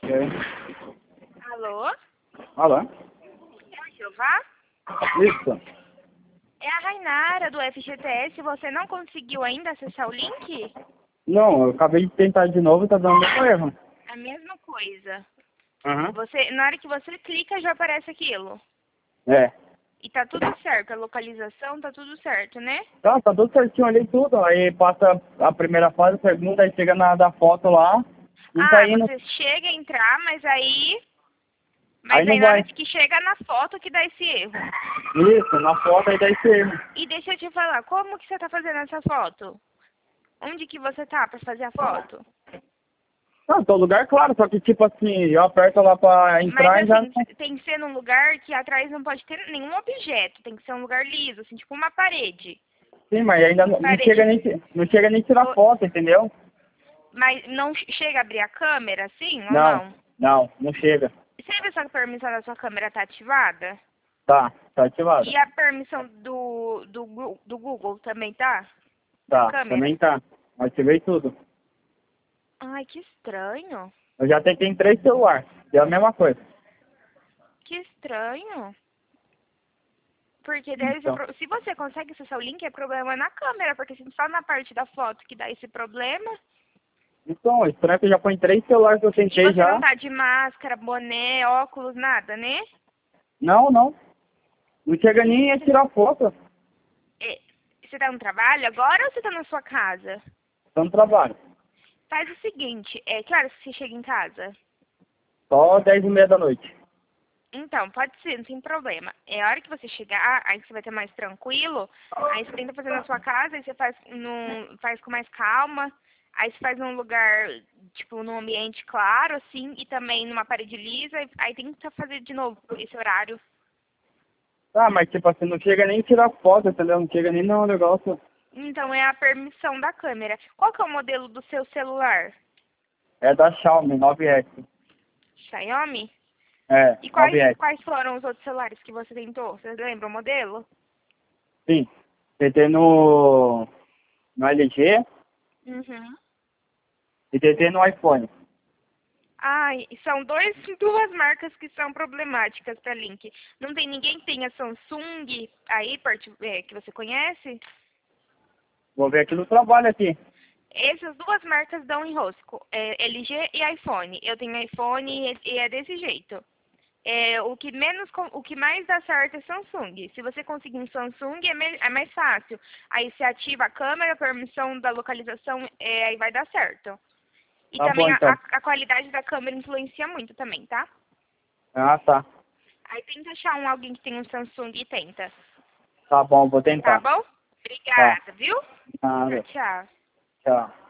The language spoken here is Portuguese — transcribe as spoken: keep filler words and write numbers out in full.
E aí? Alô? Alô? É o Jeová? Isso. É a Rainara do F G T S. Você não conseguiu ainda acessar o link? Não, eu acabei de tentar de novo e tá dando muito erro. A mesma coisa. Aham. Você, na hora que você clica, já aparece aquilo. É. E tá tudo certo. A localização tá tudo certo, né? Tá, tá tudo certinho, olhei tudo. Aí passa a primeira fase, a segunda, aí chega na da foto lá, não tá Ah, indo. você chega a entrar, mas aí... Aí Mas não aí na hora vai. que chega na foto que dá esse erro. Isso, na foto aí dá esse erro. E deixa eu te falar, como que você tá fazendo essa foto? Onde que você tá pra fazer a foto? Não, tô lugar claro, só que tipo assim, eu aperto lá pra Mas entrar e já. assim, tem que ser num lugar que atrás não pode ter nenhum objeto. Tem que ser um lugar liso, assim, tipo uma parede. Sim, mas ainda não, não chega Parede. nem, não chega nem tirar Vo- foto, entendeu? Mas não chega a abrir a câmera, assim, ou Não, não? não, não chega. Você viu se a permissão da sua câmera tá ativada? Tá, tá ativado. E a permissão do, do, Gu- do Google também tá? Da Tá, câmera? também tá. Ativei tudo. Ai, que estranho. Eu já tentei em três celulares. Deu a mesma coisa. Que estranho. Porque deve ser Então. pro- se você consegue acessar o link, é problema na câmera, porque se só na parte da foto que dá esse problema, Então, estranho que já foi em três celulares que eu e tentei você não já. tá de máscara, boné, óculos, nada, né? Não, não. Não chega nem a tirar foto. É, você tá no trabalho agora ou você tá na sua casa? Tô no trabalho. Faz o seguinte, é, que horas que você chega em casa? Só dez e meia da noite. Então, pode ser, não tem problema. É a hora que você chegar, aí você vai ter mais tranquilo, aí você tenta fazer na sua casa, aí você faz, num, faz com mais calma, aí você faz num lugar, tipo, num ambiente claro, assim, e também numa parede lisa, e- aí tenta fazer de novo esse horário. Ah, mas tipo assim, não chega nem a tirar foto, entendeu? Não chega nem no negócio. Então, é a permissão da câmera. Qual que é o modelo do seu celular? É da Xiaomi, nove S. Xiaomi? É, E quais, nove S. quais foram os outros celulares que você tentou? Você lembra o modelo? Sim. Tentei no, no L G Uhum. e tentei no iPhone. Ai, são dois, duas marcas que são problemáticas para link. Não tem ninguém que tenha Samsung aí, part- é, que você conhece? Vou ver aqui no trabalho aqui. Essas duas marcas dão enrosco, é L G e iPhone. Eu tenho iPhone e e é desse jeito. É, o que menos, com- o que mais dá certo é Samsung. Se você conseguir um Samsung é, me- é mais fácil. Aí você ativa a câmera, a permissão da localização, é, aí vai dar certo. E Tá bom também a, então. a a qualidade da câmera influencia muito também, tá? Ah, tá. Aí tenta achar um alguém que tem um Samsung e tenta. Tá bom, vou Tá tentar. bom? Tá. Obrigada, viu? Tchau, Nada. tchau. Tchau.